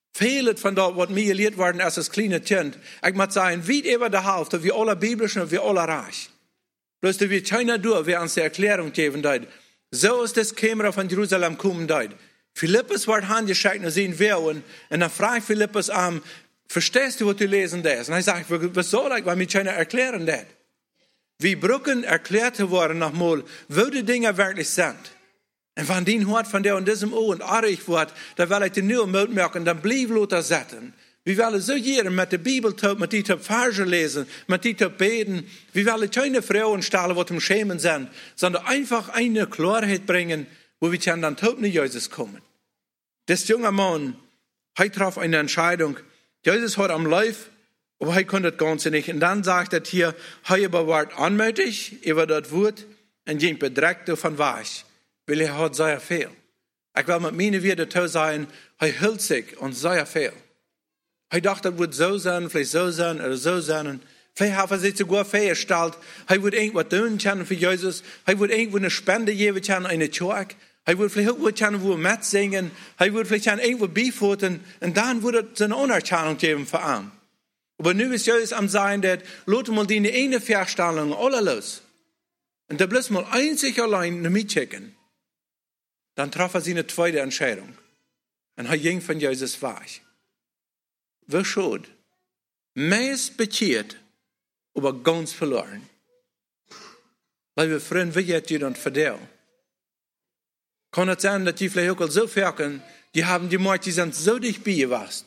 Vieles von dort, was mir gelehrt worden als das kleine Kind, ich muss sagen, wie über der Hälfte, wie alle biblischen und wie alle reich. Bloß da wird keiner durch, wer uns die Erklärung geben deit. So ist das Kämmerer von Jerusalem kommen deit. Philippus wird handgeschickt und sehen wer und dann fragt Philippus verstehst du, was du lesen das? Und er sagt, was soll ich, weil mir keiner erklären das. Wie Brücken erklärt worden nochmal, wo die Dinge wirklich sind. Und wenn die hört von der und diesem und arg wird, dann will ich die nur mitmerken, dann blieb Luther setzen. Wir wollen so jeder mit der Bibel, mit die Verse lesen, mit die beten. Wir wollen keine Frauen stellen, die zum Schämen sind, sondern einfach eine Klarheit bringen, wo wir dann tot nicht Jesus kommen. Das junge Mann, er traf eine Entscheidung. Jesus hat am Live, aber er konnte das Ganze nicht. Und dann sagt er hier, er bewahrt anmutig über das Wort und ging bedreckt von Weich, weil er hat sehr viel. Ich will mit meinen Worten sagen, er hielt sich und sehr viel. Er dachte, das wird so sein, vielleicht so sein oder so sein. Vielleicht hat er sich sogar festgestellt, er wird irgendwas tun können für Jesus. Er wird irgendwo eine Spende geben können, eine Kirche. Er wird vielleicht irgendwo können, wo mit singen. Er wird vielleicht irgendwo beifoten. Und dann wird es eine Anerkennung geben für ihn. Aber nu ist Jesus am sagen, dass lassen mal die eine Verstellung alle los. Und da bloß mal einzig allein eine mitschicken. Dann traf er seine zweite Entscheidung. Und er ging von Jesus weg. Wie schuld? Meist bekehrt, aber ganz verloren. Weil wir Freunde, wie jetzt die dann verdammt. Kann es sein, dass die vielleicht auch so merken, die haben die Mord, die sind so dicht beigewasst.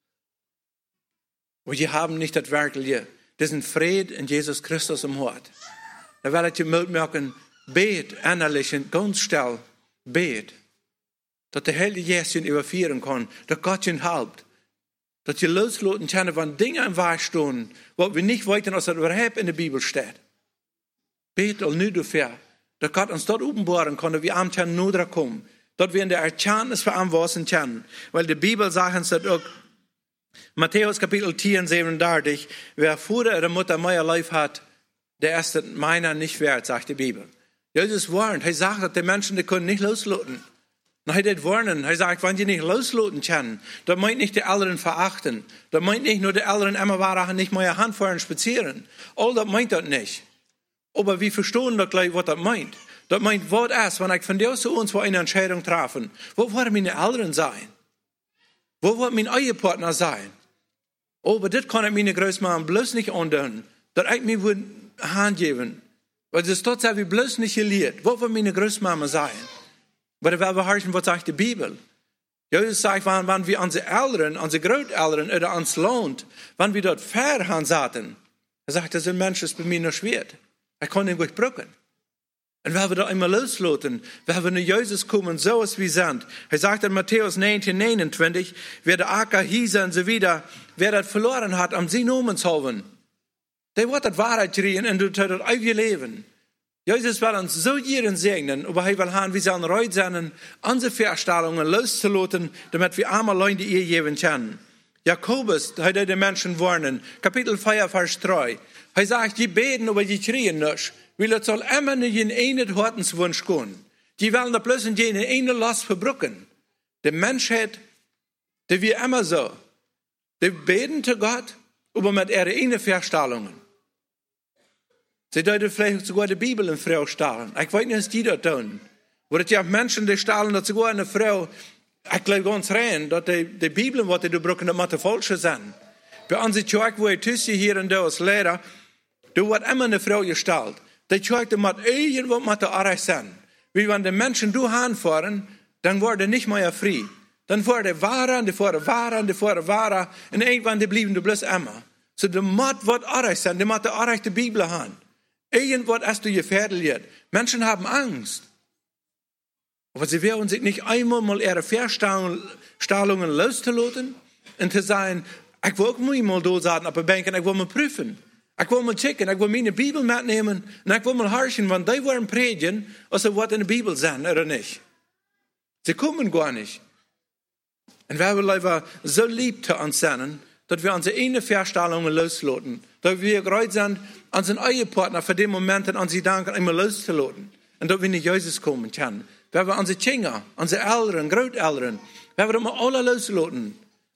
Und die haben nicht das Wirkliche, diesen Fried in Jesus Christus im Hort. Da werdet ihr merken, bet innerlich und ganz still, bet. Dass der Heilige Geist ihn überführen kann, dass Gott ihn hilft. Dass ihr loslassen können, wenn Dinge im Weg stehen, wo wir nicht weiter, als das überhaupt in der Bibel steht. Bet all nu dafür, dass Gott uns dort offenbaren kann, dass wir am Tag nur dran kommen. Dass wir in der Erkenntnis für am Wassen können. Weil die Bibel sagt uns das auch, Matthäus Kapitel 10, 37, wer Vater oder Mutter mehr Life hat, der ist meiner nicht wert, sagt die Bibel. Jesus warnt, er sagt, dass die Menschen, die können nicht loslassen. Und er hat warnen, er sagt, wenn die nicht loslassen können, dann meint nicht die Älteren verachten. Dann meint nicht nur die Älteren immer waren nicht mehr Hand fahren spazieren. All das meint das nicht. Aber wir verstehen doch gleich, was das meint. Das meint, was ist, wenn ich von dir zu uns eine Entscheidung treffen, wo werden meine Eltern sein? Wo wird mein Ehepartner sein? Aber das kann ich meine Großmama bloß nicht andern, dass ich mir Hand geben. Weil das dort sei wie bloß nicht gelehrt. Wo wird meine Großmama sein? Aber da werden wir hören, was sagt die Bibel? Jesus sagt, wenn wir unsere Eltern, unsere Großeltern oder uns lohnt, wenn wir dort verhand saßen, er sagt, das sind Menschen, das ist bei mir noch schwer. Ich kann ihn gut brücken. Und wenn wir da einmal loslassen, wenn wir nach Jesus kommen, so ist wie sind. Er sagt in Matthäus 19, 29, wer der Acker hieß und so wieder, wer das verloren hat, am sie Nomenshoven, der wird das Wahrheit kriegen und das ewige Leben. Jesus will uns so jeden segnen, aber er will haben, wir sollen reut sein, unsere Verstellungen loszulassen, damit wir einmal Leute die ihr geben können. Jakobus, hat er den Menschen warnen, Kapitel 4, Vers 3. Er sagt, die beten, aber die kriegen nicht. Weil es soll immer nicht in einen Hortenswunsch gehen. Die wollen da bloß in eine Last verbrücken. Die Menschheit, die wir immer so. Die beten zu Gott, aber mit ihren eigenen Verstellungen. Sie deuten vielleicht sogar die Bibel in Frau stahlen. Ich weiß nicht, was die da tun. Wo es ja Menschen, die stahlen, dass sogar eine Frau, ich glaube ganz rein, dass die Bibel, was die brücken, das muss falsche sein. Bei uns ist ja, wo ich tüsse hier und da als Lehrer, da wird immer eine Frau gestellt. Die Kirche muss irgendwo mit der Arbeit sein. Wie wenn die Menschen durch anfahren, dann werden nicht mehr frei. Dann fahren die Waren, die fahren Waren, die fahren Waren. Und irgendwann die bleiben die bloß immer. So die muss was Arbeit sein, die muss die Arbeit die Bibel haben. Irgendwas hast du gefährdet. Menschen haben Angst. Aber sie werden sich nicht einmal mal ihre Verstellungen loszulassen und zu sagen, ich will auch mal da sagen, aber denken, ich will mal prüfen. Ich will mal checken, ich will meine Bibel mitnehmen und ich will mal horchen, wenn die wollen predigen, ob sie was in der Bibel sind oder nicht. Sie kommen gar nicht. Und wir wollen so lieb zu uns sein, dass wir unsere eigenen Verstellungen loslassen. Dass wir bereit sind, unseren Ehepartner für den Moment an sie danken, immer loszulassen. Und dass wir nicht Jesus kommen können. Wir unsere Kinder, unsere Eltern, Großeltern, wir immer alle loslassen.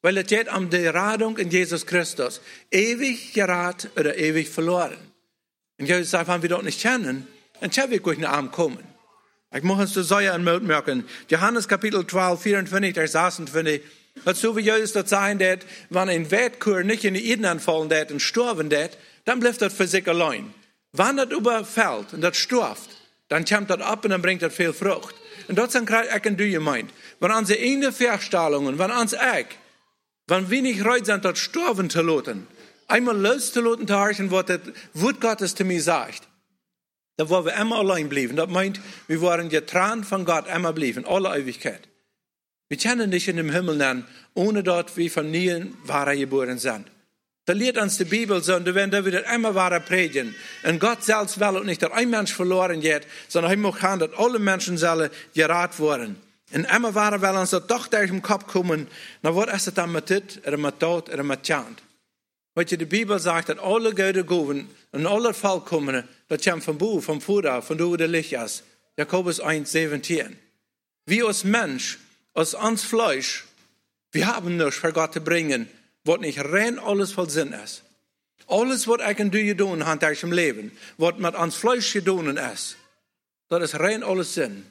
Weil es geht um die Radung in Jesus Christus. Ewig gerat oder ewig verloren. Und Jesus sagt, wenn wir das nicht kennen, dann können wir gut nach ihm kommen. Ich muss uns das sehr merken. Johannes Kapitel 12, 24, der 26, hat so wie Jesus das sagen, dass wenn ein Wettkur nicht in die Eden anfallen wird und sterben wird, dann bleibt das für sich allein. Wenn das überfällt und das stirbt, dann kommt das ab und dann bringt das viel Frucht. Und das sind gerade ich und du gemeint. Wenn unsere eigenen Vorstellungen, wenn uns wenn wir nicht bereit sind, das sterben zu lassen, einmal loszulassen zu horchen, was das Wort Gottes zu mir sagt, dann wollen wir immer allein bleiben. Das meint, wir wollen getrennt von Gott immer bleiben, alle Ewigkeit. Wir können nicht in dem Himmel nennen, ohne dort wir von nie wahrer geboren sind. Da lehrt uns die Bibel so, und wenn wir das immer wahrer predigen. Und Gott selbst will auch nicht, dass ein Mensch verloren geht, sondern er möchte haben, dass alle Menschen sollen gerat werden. Und immer wahrer will uns das doch durch den Kopf kommen, dann wird es dann mit dit, oder mit Tod, oder mit Chant. Weil die Bibel sagt, dass alle Götter Goven und alle Vollkommene, das kommt vom Buch, vom Vater, von du der Licht ist. Jakobus 1, 17. Wir als Mensch, als uns Fleisch, wir haben nichts für Gott zu bringen, was nicht rein alles voll Sinn ist. Alles, was ich und du getan haben in unserem Leben, was mit uns Fleisch getan ist, das ist rein alles Sinn.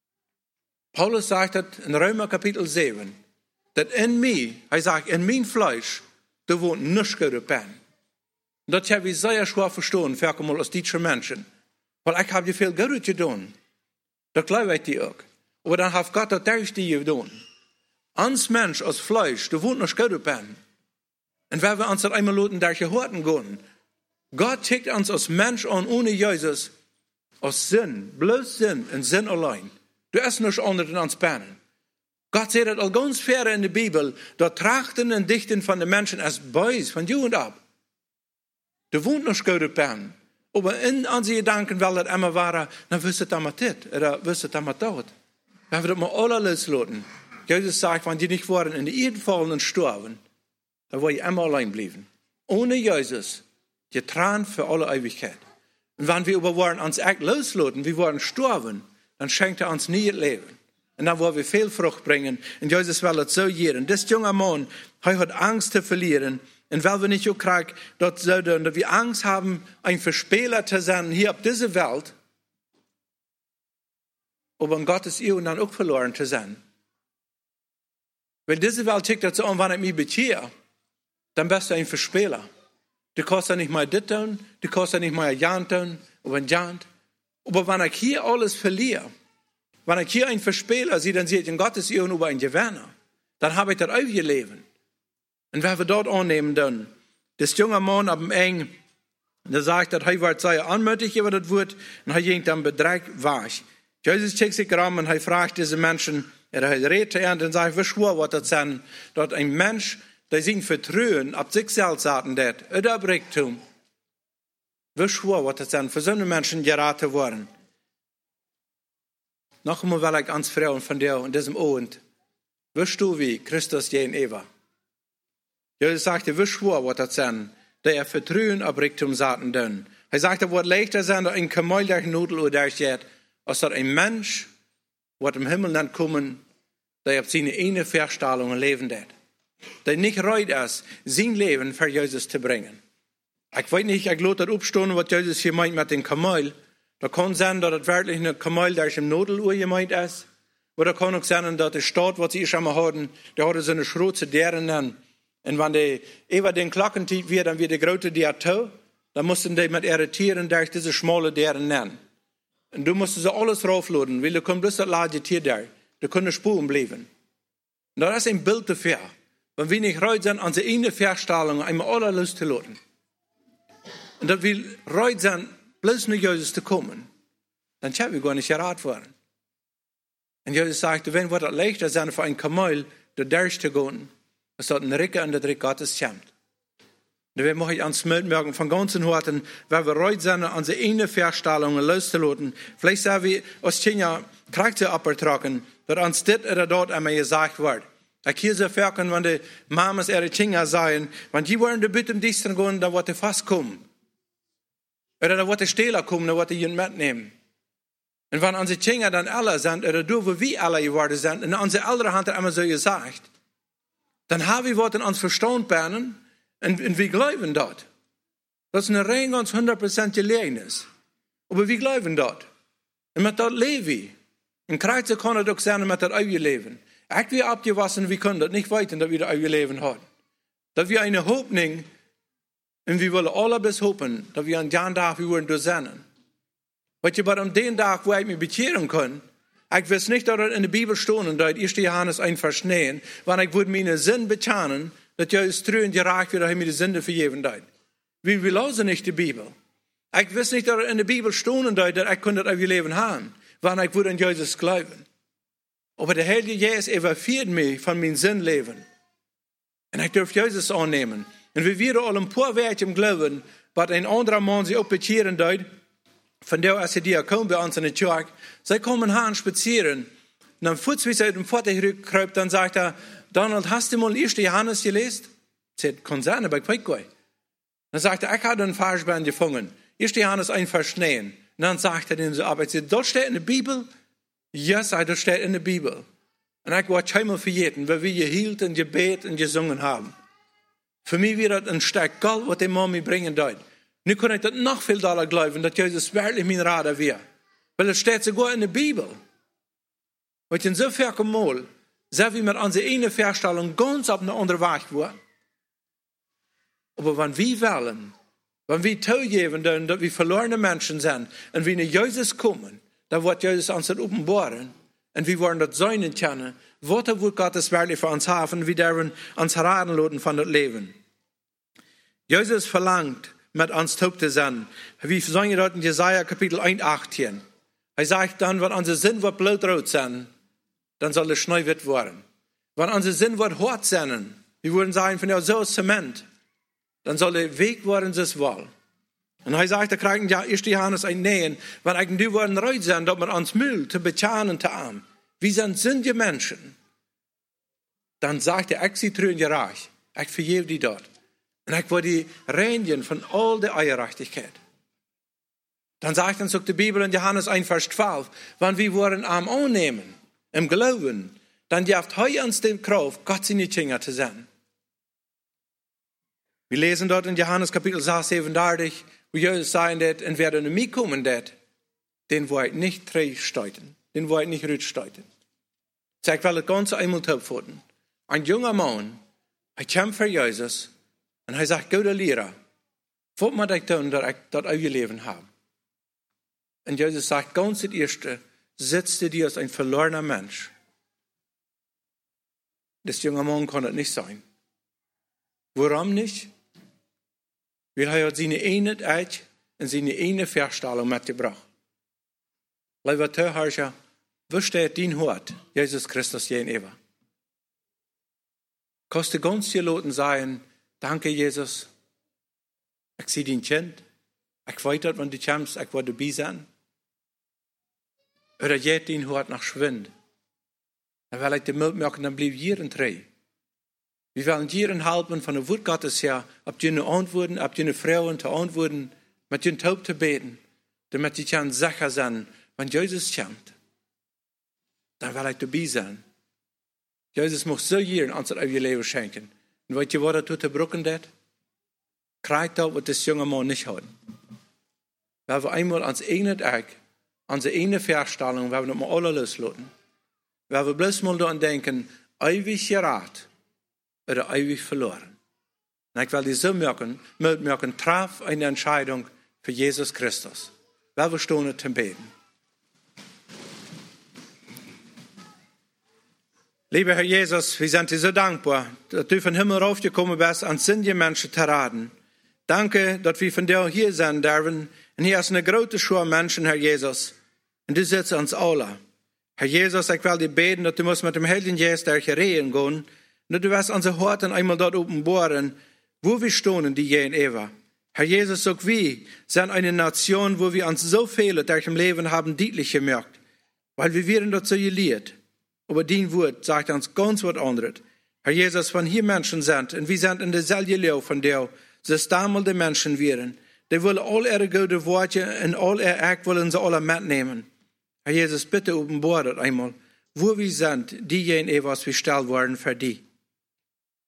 Paulus sagt das in Römer Kapitel 7, dass in mir, er sagt, in mein Fleisch, da wohnt nichts Gutes bei. Und das habe ich sehr schwer verstehen, für einmal als deutsche Menschen. Weil ich habe viel Gutes getan. Das glaube ich dir auch. Aber dann hat Gott das durch die getan. Uns Mensch, als Fleisch, da wohnt nichts Gutes bei. Und wenn wir uns das einmal lassen, durch die Horten gehen, Gott tickt uns als Mensch an, ohne Jesus, aus Sinn, bloß Sinn und Sinn allein. Du hast nichts anderes in uns Beinen. Gott sagt das all ganz fair in der Bibel, da Trachten und Dichten von den Menschen als Beis, von Jugend ab. Du wohnt noch Gute Beinen. Aber in unsere Gedanken, weil das immer war, dann wirst du das mit dit, oder wirst du das mit dort. Wenn wir das mal alle loslassen, Jesus sagt, wenn die nicht waren in die Erde fallen und sterben, dann wollen die immer allein bleiben. Ohne Jesus, getrennt für alle Ewigkeit. Und wenn wir aber wollen uns echt loslassen, wir wollen sterben, dann schenkt er uns nie das Leben. Und dann wollen wir viel Frucht bringen. Und Jesus will das so jeden. Das junge Mann, er hat Angst zu verlieren. Und weil wir nicht auch kriegen, dass wir Angst haben, ein Verspieler zu sein hier auf dieser Welt, aber in Gottes Ehe dann auch verloren zu sein. Weil diese Welt tickt dazu an, wenn ich mich beziehe, dann bist du ein Verspieler. Du kannst ja nicht mal das tun, du kannst ja nicht mal ein Jan tun, oder ein Jan. Aber wenn ich hier alles verliere, wenn ich hier einen Verspieler sehe, dann sehe ich in Gottes Ehe über einen Gewinner. Dann habe ich das ewige Leben. Und wenn wir dort annehmen, dann, das junge Mann ab dem Eng, der sagt, dass er war sehr anmutig über das Wort, und er ging dann bedrängt weg. Jesus checkt sich ran und er fragt diese Menschen, er redet und dann sagt, wie schwor wird das sein, dass ein Mensch, der sich vertrauen, ab sich selbst sagen, das, oder Brechtum, wie schwor wird das sein, für so eine Menschen geraten worden. Noch einmal will ich ganz fragen von dir in diesem Abend, wirst du wie Christus je in Eva? Jesus sagte, wie schwor wird das sein, der er Vertrauen ab Reichtum Satan dünn. Er sagte, es wird leichter sein, dass ein Kamel durch Nudel oder durchgeht, als dass ein Mensch, wird im Himmel dann kommen, der auf seine eigene Vorstellungen leben wird. Der nicht reut ist, sein Leben für Jesus zu bringen. Ich weiß nicht, ich lasse das aufstehen, was Jesus hier meint mit dem Kamel. Da kann sein, dass es wirklich ein Kamel durch dem Nudeluhr gemeint ist. Oder kann auch sein, dass der Staat, was sie schon mal hatten, der hatte so eine schroze deren dann. Und wenn die über den Glockentief wird, dann wird die große Diato, dann mussten die mit ihren Tieren durch diese schmale deren nennen. Und du musst so alles raufladen, weil du kannst bloß das lage Tier da. Du kannst Spuren bleiben. Und das ist ein Bild dafür. Wenn wir nicht reut sind, unsere eigene Vorstellungen einmal alle loszulassen. Und dass wir reut sind, bloß nicht Jesus zu kommen, dann können wir gar nicht geraten worden. Und Jesus sagte, wenn wir das leichter sein für ein Kamel, da durchzugehen, als dort ein Ricker und der Rick Gottes kommt. Und wir möchten uns merken, von ganzen Herzen, wenn wir reut sind, unsere eigene Vorstellungen loszulassen. Vielleicht sagen wir, als Kinder Charakter abgetragen, dass uns das oder dort einmal gesagt wird. Ich hier so verken, wenn die Mamas ihre Kinder sagen, wenn die wollen die Bitte im Dienst gehen, dann wird die fast kommen. Oder da wird der Stehler kommen, da wird die ihn mitnehmen. Und wenn unsere Kinder dann alle sind, oder du, wo wir alle geworden sind, und unsere Eltern haben immer so gesagt, dann haben wir was in uns Verstand bernen und wir glauben dort. Das ist eine rein ganz 100% Gelegenheit. Aber wir glauben dort. Und mit dort leben wir. In Kreuze kann es auch sein, mit das eeuwige Leben. Ich wir abgewaschen, wir können das nicht weiter, dass wir das eeuwige Leben haben. Dass wir eine Hoffnung, und wir wollen alle bis hoffen, dass wir an den Tag, wir wollen durchsehen. Weil ich aber an den Tag, wo ich mich bekehren kann, ich weiß nicht, dass in der Bibel stehen, und da 1. Johannes 1 Vers 9, weil ich würde meine Sinn bekennen, dass ich es treu und gerecht wird, dass ich mir die Sünde vergeben habe. Wir lesen nicht die Bibel. Ich weiß nicht, dass in der Bibel stehen, und dass ich das eeuwige Leben haben, weil ich würde an Jesus glauben. Aber der Heilige Jesus evaluiert mich von meinem Sinnleben. Und ich darf Jesus annehmen. Und wir werden alle ein paar Werte im Glauben, was ein anderer Mann sich auch bekehren dort, von der als die kommen bei uns in der Kirche, sie kommen her und spazieren. Und dann kurz, wie sie aus dem Vater herkräubt, dann sagt er, Donald, hast du mal 1. Johannes gelesen? Das kann sein, aber ich weiß gar nicht. Dann sagt er, ich habe einen Versband gefangen. 1. Johannes 1 Vers 9. Und dann sagt er denen so, aber das steht in der Bibel? Ja, das steht in der Bibel. Und ich war einmal vergeten, weil wir gehielt und gebet und gesungen haben. Für mich wird das ein Stück Gold, was die Mami bringen dort. Nu kann ich das noch viel doller glauben, dass Jesus wirklich mein Rader wäre. Weil es steht sogar in der Bibel. Weil in so viel Mal, sind wir mit unserer eigenen Vorstellung ganz auf eine andere Weg geworden. Aber wenn wir wollen, wenn wir zugeben, dass wir verlorene Menschen sind, und wir nach Jesus kommen, dann wird Jesus uns das offenbaren, und wir wollen das Sein kennen, was wird Gott es wirklich für uns haben, wir dürfen uns raten lassen von das Leben. Jesus verlangt, mit uns taub zu sein. Wie sagen wir dort in Jesaja Kapitel 1, 18. Er sagt dann, wenn unsere Sinn wird blutrot sein, dann soll es schnell werden. Wenn unsere Sinn wird hart sein, wir würden sagen, von der so Zement, dann soll der Weg werden, das wohl. Und er sagt, der kriegen ja 1. Johannes ein Nähen, wenn eigentlich die würden reut sein, dass man uns Müll zu bezahlen, zu arm. Wir sind die Menschen. Dann sagt er, ich sie treu und gerecht. Ich vergebe die dort. Und ich will die reinigen von all der Ungerechtigkeit. Dann sagt uns auch die Bibel in Johannes 1, Vers 12, wenn wir wollen arm annehmen, im Glauben, dann gibt heu uns die Kraft, Gott seine Kinder zu sein. Wir lesen dort in Johannes Kapitel 6, 37, wo Jesus sagen wird, und wer zu mir kommen wird, den will ich nicht trägsteuten, den will ich nicht rütsteuten. Ich will das Ganze einmal topfoten. Ein junger Mann, er kämpft für Jesus, und er sagt, guter Lehrer, was muss ich tun, dass ich das eeuwige Leben habe? Und Jesus sagt, ganz das Erste, setzte dir als ein verlorener Mensch. Das junge Mann kann das nicht sein. Warum nicht? Weil er hat seine Einheit und seine eine Vorstellung mitgebracht. Lieber Zuhörer, wo steht dein Hort, Jesus Christus gegenüber? Kannst du ganz gelassen sein, danke, Jesus. Ich sehe dein Kind. Ich weiß, wenn du kommst, ich will dabei sein. Oder geht dein Hort nach Schwind. Dann will ich die Mut machen, dann bleib hier in Dreh. Wir wollen hier helfen, von der Wort Gottes her, ob die antworten, ob die Frauen zu antworten, mit den Taub zu beten, damit sie kann sicher sein, wenn Jesus kommt. Dann will ich dabei sein. Jesus muss so hier uns das eeuwige Leben schenken. Und weißt du, was er tut, der Brücken das? Kriegt das, was das junge Mann nicht hat. Weil wir einmal ans eigene Eck, unsere eigene Vorstellung, weil wir noch mal alle loslassen. Weil wir bloß mal daran denken, ewig gerat oder ewig verloren. Und ich will die so merken, traf eine Entscheidung für Jesus Christus. Weil wir stehen zum Beten. Lieber Herr Jesus, wir sind dir so dankbar, dass du von Himmel raufgekommen bist, ans sinnige Menschen zu raten. Danke, dass wir von dir hier sein dürfen. Und hier ist eine große Schar Menschen, Herr Jesus. Und du sitzt uns alle. Herr Jesus, ich will dir beten, dass du musst mit dem Heiligen Geist durch reden gehen. Und du wirst unsere Horten einmal dort offenbaren, wo wir stehen, die je in Eva. Herr Jesus, auch wir sind eine Nation, wo wir uns so viele durch im Leben haben deutlich gemerkt. Weil wir werden dort so gelehrt. Aber dein Wort sagt uns ganz was anderes. Herr Jesus, wenn hier Menschen sind, und wir sind in derselben Lehre von dir, so es damals die Menschen wären, die wollen all ihre guten Worte und all ihr Act wollen sie alle mitnehmen. Herr Jesus, bitte offenbart einmal, wo wir sind, diejenigen, was wir gestellt worden für dich.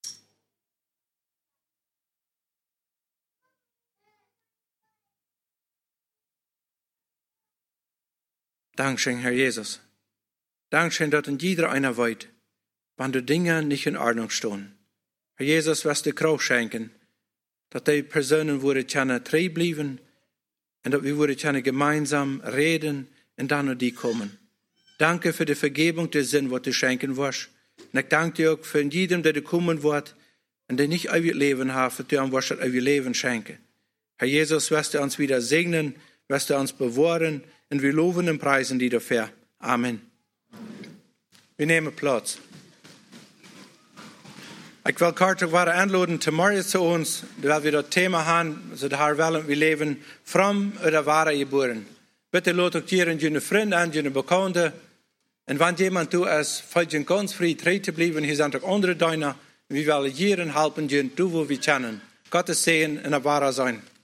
Dankeschön, Herr Jesus. Dankeschön, dass in jeder einer weiß, wann die Dinge nicht in Ordnung stehen. Herr Jesus, was die Kraft schenken, dass die Personen würden können treu bleiben und dass wir würden können gemeinsam reden und dann noch die kommen. Danke für die Vergebung der Sinn, was du schenken wirst. Und ich danke dir auch für jedem, der kommen wird und der nicht ewig Leben hat, dass du ihm das ewig Leben schenken. Herr Jesus, wirst du uns wieder segnen, wirst du uns bewahren und wir loben und preisen dir dafür. Amen. Wir nehmen Platz. Ich will kurz einladen, tomorrow zu uns, weil wir das Thema haben, so der wollen wir leben, fromm oder wahre geboren. Bitte lasst euch hier eine Freunde an, eine Bekannte. Und wenn jemand du ist, fällt ihr ganz frei, treu zu bleiben, hier sind auch andere Deiner. Wir wollen hier helfen, du, wo wir kennen. Gottes Segen und wahre sein.